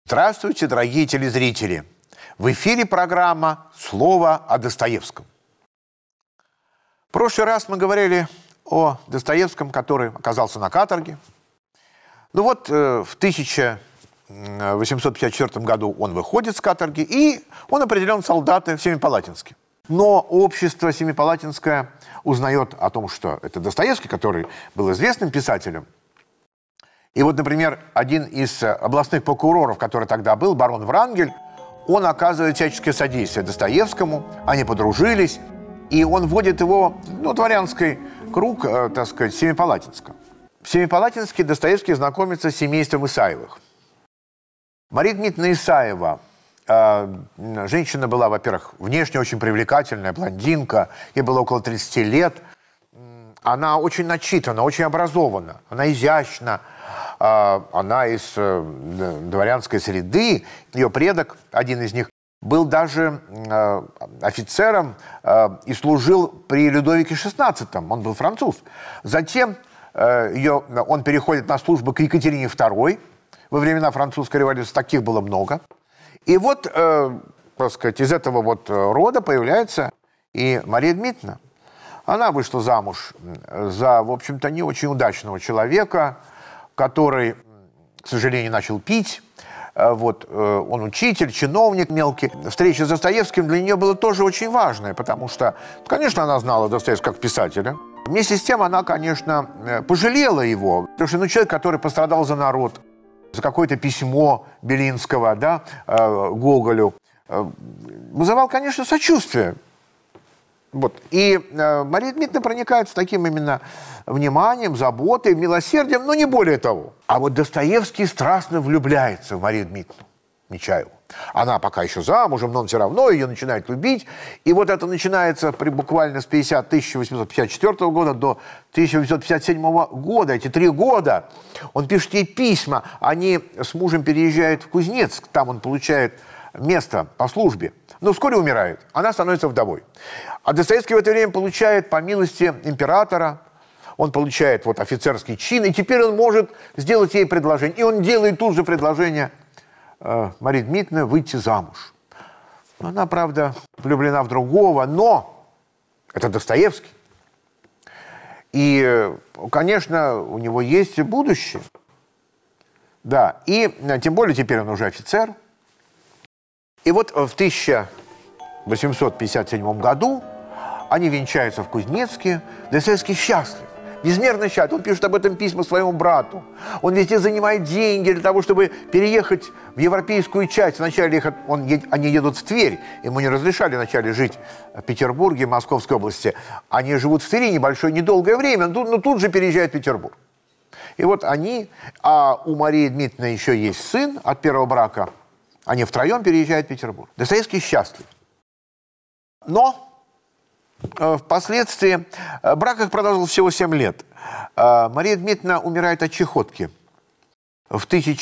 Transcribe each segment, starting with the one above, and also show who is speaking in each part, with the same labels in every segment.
Speaker 1: Здравствуйте, дорогие телезрители! В эфире программа «Слово о Достоевском». В прошлый раз мы говорили о Достоевском, который оказался на каторге. Ну вот, в 1854 году он выходит с каторги, и он определен в солдаты в Семипалатинске. Но общество Семипалатинское узнает о том, что это Достоевский, который был известным писателем. И вот, например, один из областных прокуроров, который тогда был, барон Врангель, он оказывает всяческое содействие Достоевскому, они подружились, и он вводит его в дворянский круг, так сказать, Семипалатинска. В Семипалатинске Достоевский знакомится с семейством Исаевых. Мария Дмитриевна Исаева, женщина была, во-первых, внешне очень привлекательная, блондинка, ей было около 30 лет. Она очень начитана, очень образована, она изящна. Она из дворянской среды. Ее предок, один из них, был даже офицером и служил при Людовике XVI. Он был француз. Затем он переходит на службу к Екатерине II. Во времена французской революции таких было много. И вот, так сказать, из этого вот рода появляется и Мария Дмитриевна. Она вышла замуж за, в общем-то, не очень удачного человека, который, к сожалению, начал пить. Вот, он учитель, чиновник мелкий. Встреча с Достоевским для нее была тоже очень важная, потому что, конечно, она знала Достоевского как писателя. Вместе с тем она, конечно, пожалела его. Потому что человек, который пострадал за народ, за какое-то письмо Белинского, да, Гоголю, вызывал, конечно, сочувствие. Вот. И Мария Дмитриевна проникается таким именно вниманием, заботой, милосердием, но не более того. А вот Достоевский страстно влюбляется в Марию Дмитриевну Нечаеву. Она пока еще замужем, но он все равно ее начинает любить. И вот это начинается буквально с 1854 года до 1857 года. Эти 3 года он пишет ей письма. Они с мужем переезжают в Кузнецк, там он получает место по службе. Но вскоре умирает. Она становится вдовой. А Достоевский в это время получает, по милости императора, он получает вот офицерский чин, и теперь он может сделать ей предложение. И он делает тут же предложение Марии Дмитриевне выйти замуж. Она, правда, влюблена в другого, но это Достоевский. И, конечно, у него есть будущее. Да, и тем более теперь он уже офицер. И вот в 1857 году они венчаются в Кузнецке. Достоевский счастлив, безмерно счастлив. Он пишет об этом письма своему брату. Он везде занимает деньги для того, чтобы переехать в европейскую часть. Вначале они едут в Тверь. Ему не разрешали вначале жить в Петербурге, Московской области. Они живут в Твери небольшое, недолгое время, но тут же переезжают в Петербург. И вот они, а у Марии Дмитриевны еще есть сын от первого брака. Они втроем переезжают в Петербург. Достоевский счастлив. Но впоследствии брак их продолжился всего 7 лет. Мария Дмитриевна умирает от чехотки. В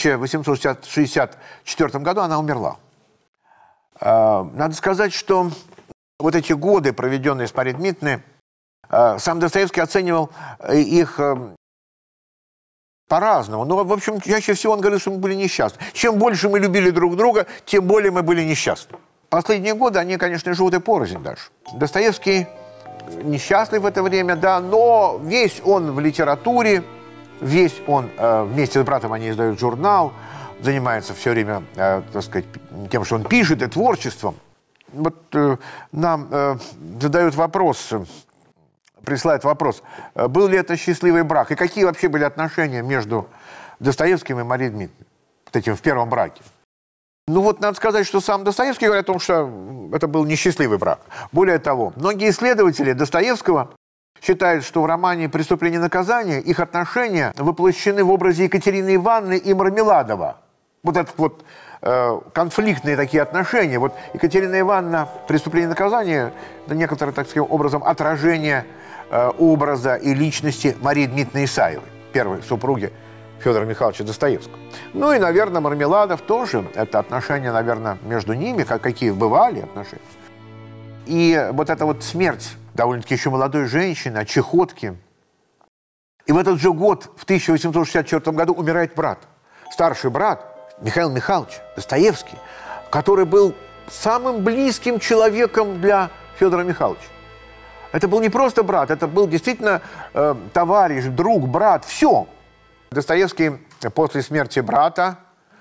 Speaker 1: 1864 году она умерла. Надо сказать, что вот эти годы, проведенные с Марией Дмитриевной, сам Достоевский оценивал их по-разному. Но, в общем, чаще всего он говорил, что мы были несчастны. Чем больше мы любили друг друга, тем более мы были несчастны. Последние годы они, конечно, живут и порознь даже. Достоевский несчастлив в это время, да, но весь он в литературе, весь он, вместе с братом они издают журнал, занимается все время, так сказать, тем, что он пишет, и творчеством. Вот нам задают вопрос, присылают вопрос, был ли это счастливый брак, и какие вообще были отношения между Достоевским и Марией Дмитриевной, вот этим в первом браке. Ну вот надо сказать, что сам Достоевский говорит о том, что это был несчастливый брак. Более того, многие исследователи Достоевского считают, что в романе «Преступление и наказание» их отношения воплощены в образе Екатерины Ивановны и Мармеладова. Вот это вот конфликтные такие отношения. Вот Екатерина Ивановна «Преступление и наказание» — это некоторое, так сказать, образом отражение образа и личности Марии Дмитриевны Исаевой, первой супруги Федора Михайловича Достоевского. Ну и, наверное, Мармеладов тоже. Это отношения, наверное, между ними, какие бывали отношения. И вот эта вот смерть довольно-таки еще молодой женщины от чехотки. И в этот же год, в 1864 году, умирает брат. Старший брат Михаил Михайлович Достоевский, который был самым близким человеком для Федора Михайловича. Это был не просто брат, это был действительно товарищ, друг, брат, все. Достоевский после смерти брата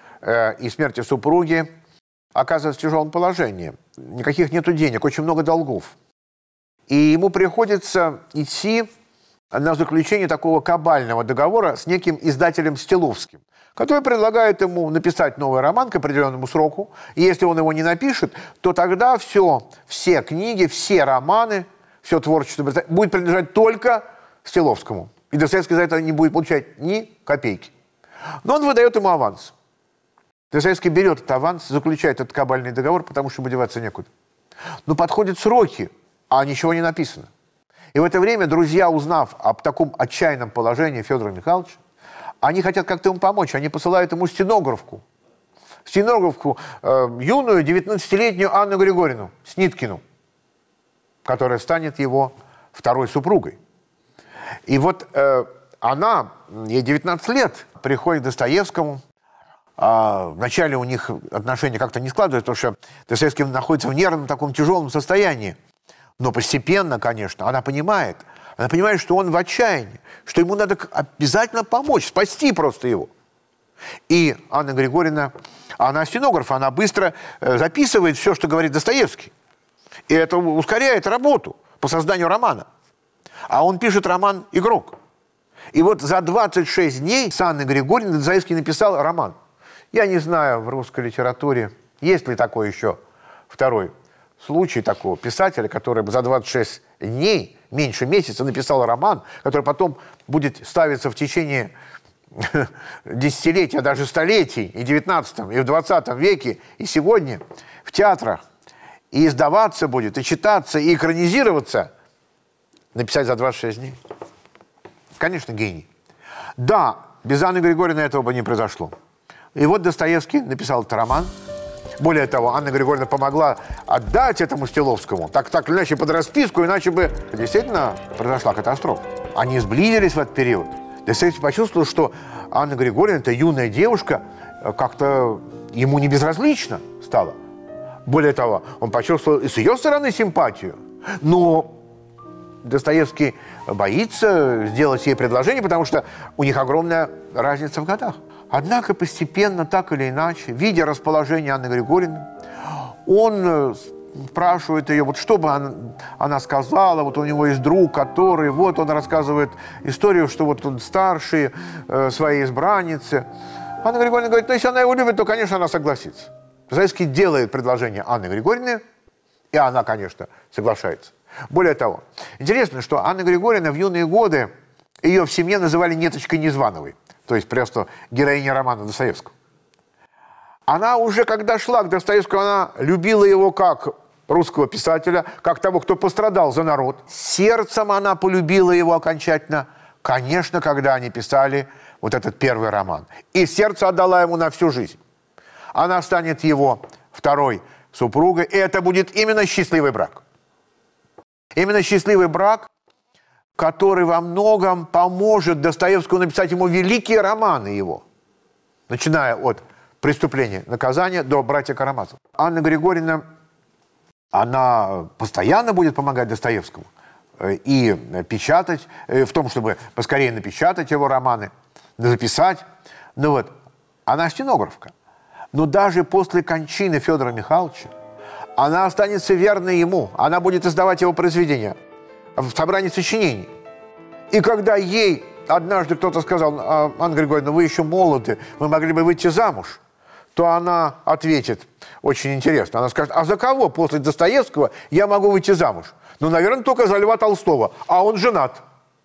Speaker 1: и смерти супруги оказывается в тяжелом положении. Никаких нету денег, очень много долгов. И ему приходится идти на заключение такого кабального договора с неким издателем Стиловским, который предлагает ему написать новый роман к определенному сроку. И если он его не напишет, то тогда все книги, все романы, все творчество будет принадлежать только Стиловскому. И Достоевский за это не будет получать ни копейки. Но он выдает ему аванс. Достоевский берет этот аванс, заключает этот кабальный договор, потому что ему деваться некуда. Но подходят сроки, а ничего не написано. И в это время друзья, узнав об таком отчаянном положении Федора Михайловича, они хотят как-то ему помочь. Они посылают ему стенографку. Стенографку юную, 19-летнюю Анну Григорьевну Сниткину, которая станет его второй супругой. И вот она, ей 19 лет, приходит к Достоевскому. Вначале у них отношения как-то не складываются, потому что Достоевский находится в нервном таком тяжелом состоянии. Но постепенно, конечно, она понимает, что он в отчаянии, что ему надо обязательно помочь, спасти просто его. И Анна Григорьевна, она стенограф, она быстро записывает все, что говорит Достоевский. И это ускоряет работу по созданию романа. А он пишет роман «Игрок». И вот за 26 дней с Анной Григорьевной Достоевский написал роман. Я не знаю в русской литературе, есть ли такой еще второй случай такого писателя, который бы за 26 дней, меньше месяца, написал роман, который потом будет ставиться в течение десятилетий, а даже столетий, и в 19 и в 20 веке, и сегодня в театрах, и издаваться будет, и читаться, и экранизироваться, написать за 26 дней. Конечно, гений. Да, без Анны Григорьевны этого бы не произошло. И вот Достоевский написал этот роман. Более того, Анна Григорьевна помогла отдать этому Стиловскому, так или иначе под расписку, иначе бы действительно произошла катастрофа. Они сблизились в этот период. Достоевский почувствовал, что Анна Григорьевна, эта юная девушка, как-то ему не безразлична стала. Более того, он почувствовал и с ее стороны симпатию. Но Достоевский боится сделать ей предложение, потому что у них огромная разница в годах. Однако постепенно, так или иначе, видя расположение Анны Григорьевны, он спрашивает ее, вот что бы она сказала, вот у него есть друг, который, вот он рассказывает историю, что вот он старший своей избранницы. Анна Григорьевна говорит, ну если она его любит, то, конечно, она согласится. Достоевский делает предложение Анне Григорьевне, и она, конечно, соглашается. Более того, интересно, что Анна Григорьевна в юные годы, ее в семье называли Неточкой Незвановой, то есть просто героиня романа Достоевского. Она уже, когда шла к Достоевскому, она любила его как русского писателя, как того, кто пострадал за народ. Сердцем она полюбила его окончательно, конечно, когда они писали вот этот первый роман. И сердце отдала ему на всю жизнь. Она станет его второй супругой, и это будет именно счастливый брак. Именно счастливый брак, который во многом поможет Достоевскому написать ему великие романы его, начиная от «Преступления, наказания» до «Братья Карамазовы». Анна Григорьевна, она постоянно будет помогать Достоевскому и печатать, в том, чтобы поскорее напечатать его романы, записать. Ну вот, она стенографка. Но даже после кончины Федора Михайловича она останется верной ему, она будет издавать его произведения в собрании сочинений. И когда ей однажды кто-то сказал, Анна Григорьевна, вы еще молоды, вы могли бы выйти замуж, то она ответит, очень интересно, она скажет, а за кого после Достоевского я могу выйти замуж? Ну, наверное, только за Льва Толстого, а он женат.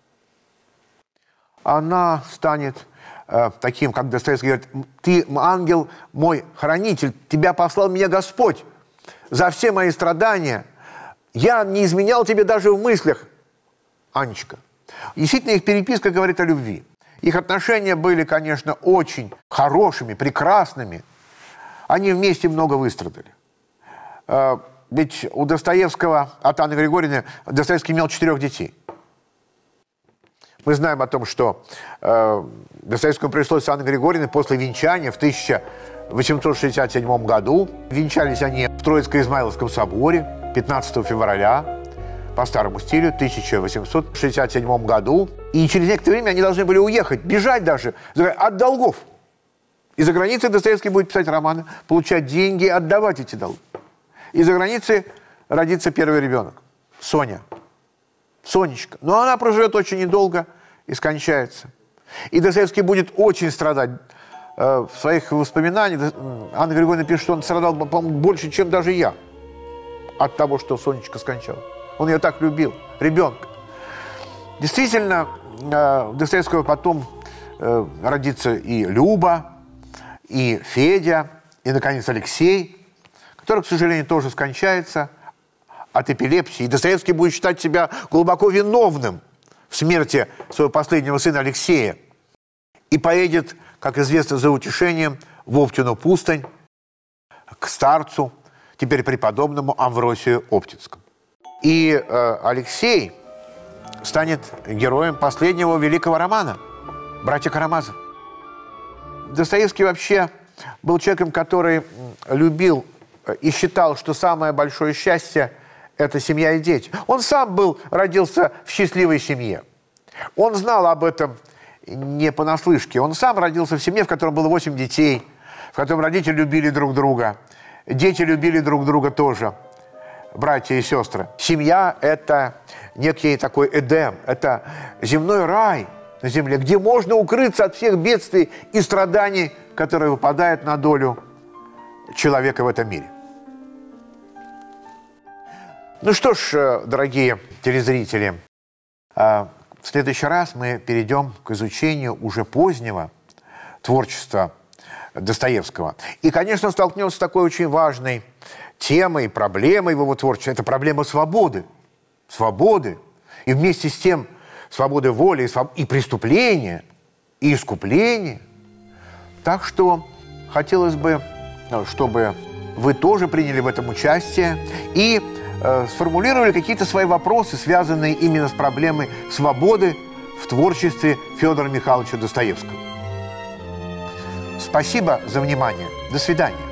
Speaker 1: Она станет таким, как Достоевский говорит, ты, ангел мой, хранитель, тебя послал меня Господь за все мои страдания. Я не изменял тебе даже в мыслях, Анечка. Действительно, их переписка говорит о любви. Их отношения были, конечно, очень хорошими, прекрасными. Они вместе много выстрадали. Ведь у Достоевского, от Анны Григорьевны, Достоевский имел 4 детей. Мы знаем о том, что Достоевскому пришлось с Анной Григорьевной после венчания в 1867 году. Венчались они в Троицко-Измайловском соборе 15 февраля по старому стилю 1867 году. И через некоторое время они должны были уехать, бежать даже от долгов. И за границей Достоевский будет писать романы, получать деньги, отдавать эти долги. И за границей родится первый ребенок. Соня. Сонечка. Но она проживет очень недолго и скончается. И Достоевский будет очень страдать. В своих воспоминаниях Анна Григорьевна пишет, что он страдал, по-моему, больше, чем даже я от того, что Сонечка скончалась. Он ее так любил, ребенка. Действительно, у Достоевского потом родится и Люба, и Федя, и, наконец, Алексей, который, к сожалению, тоже скончается от эпилепсии. И Достоевский будет считать себя глубоко виновным в смерти своего последнего сына Алексея. И поедет, как известно, за утешением в Оптину пустынь к старцу, теперь преподобному Амвросию Оптинскому. И Алексей станет героем последнего великого романа «Братья Карамазовы». Достоевский вообще был человеком, который любил и считал, что самое большое счастье – это семья и дети. Он сам родился в счастливой семье. Он знал об этом не понаслышке. Он сам родился в семье, в которой было 8 детей, в котором родители любили друг друга, дети любили друг друга тоже, братья и сестры. Семья – это некий такой Эдем, это земной рай на земле, где можно укрыться от всех бедствий и страданий, которые выпадают на долю человека в этом мире. Ну что ж, дорогие телезрители, в следующий раз мы перейдем к изучению уже позднего творчества Достоевского. И, конечно, столкнемся с такой очень важной темой, проблемой в его творчестве. Это проблема свободы. Свободы. И вместе с тем свободы воли и преступления, и искупления. Так что хотелось бы, чтобы вы тоже приняли в этом участие и сформулировали какие-то свои вопросы, связанные именно с проблемой свободы в творчестве Федора Михайловича Достоевского. Спасибо за внимание. До свидания.